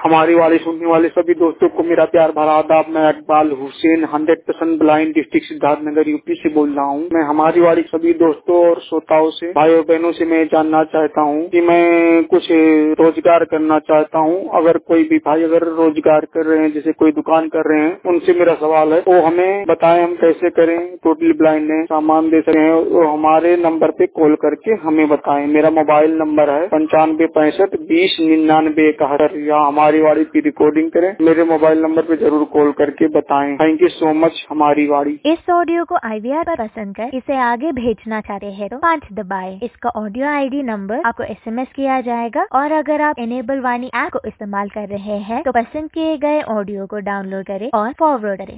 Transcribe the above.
हमारी वाली सुनने वाले सभी दोस्तों को मेरा प्यार भरा आदाब। मैं Iqbal Hussain 100% blind district Siddharthnagar UP से बोल रहा हूँ। मैं हमारी वाली सभी दोस्तों और श्रोताओं से, भाइयों बहनों से मैं जानना चाहता हूँ कि मैं कुछ रोजगार करना चाहता हूँ। अगर कोई भी भाई अगर रोजगार कर रहे हैं, जैसे कोई दुकान कर रहे हैं, उनसे मेरा सवाल है वो हमें बताएं हम कैसे करें। टोटली ब्लाइंड है, सामान दे सकते हैं, वो हमारे नंबर पे कॉल करके हमें बताएं। मेरा मोबाइल नंबर है 9565209971 या हमारी वाड़ी की रिकॉर्डिंग करें, मेरे मोबाइल नंबर पे जरूर कॉल करके बताएं। थैंक यू सो मच हमारी वाड़ी। इस ऑडियो को IVR पर पसंद कर इसे आगे भेजना चाहते हैं तो 5 दबाएं। इसका ऑडियो ID नंबर आपको SMS किया जाएगा और अगर आप इनेबल वाणी ऐप को इस्तेमाल कर रहे हैं तो पसंद किए गए ऑडियो को डाउनलोड करें और फॉरवर्ड करें।